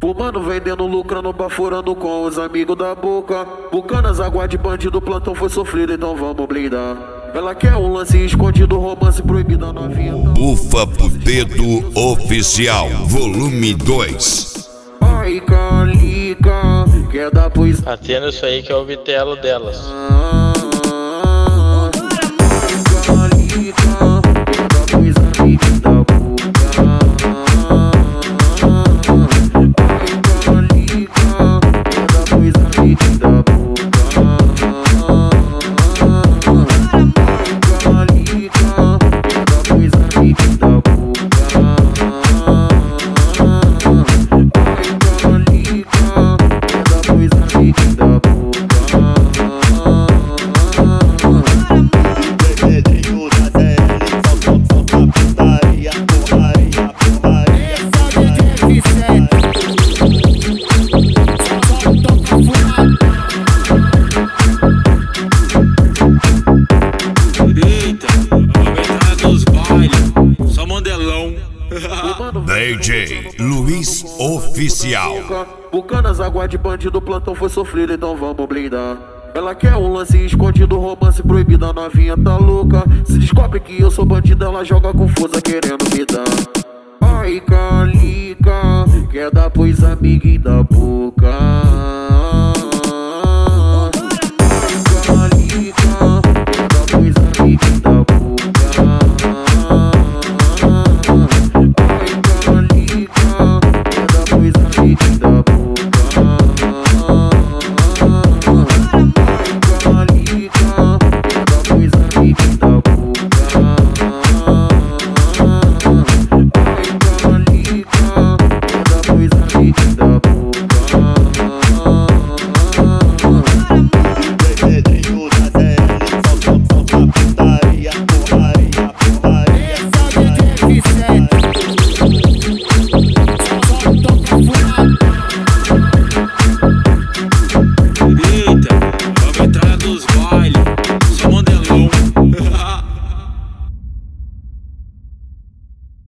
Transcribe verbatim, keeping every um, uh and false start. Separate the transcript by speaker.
Speaker 1: O mano vendendo, lucrando, baforando com os amigos da boca. Bucanas, água de bandido, plantão foi sofrido, então vamos blindar. Ela quer um lance escondido, romance proibido na vida.
Speaker 2: Bufa pro Dedo Oficial, volume dois.
Speaker 1: Ai, Calica, quer dar pois.
Speaker 3: Atendo isso aí que é o vitelo delas.
Speaker 1: Ah, Calica, quer dar pois amigos da boca.
Speaker 2: D J Luiz Oficial.
Speaker 1: Bucanas, água de bandido, plantão foi sofrido, então vamos blindar. Ela quer um lance escondido, romance proibido, a novinha tá louca. Se descobre que eu sou bandido, ela joga confusa querendo me dar. Ai, Calica, quer dar pois amiguinho da boca.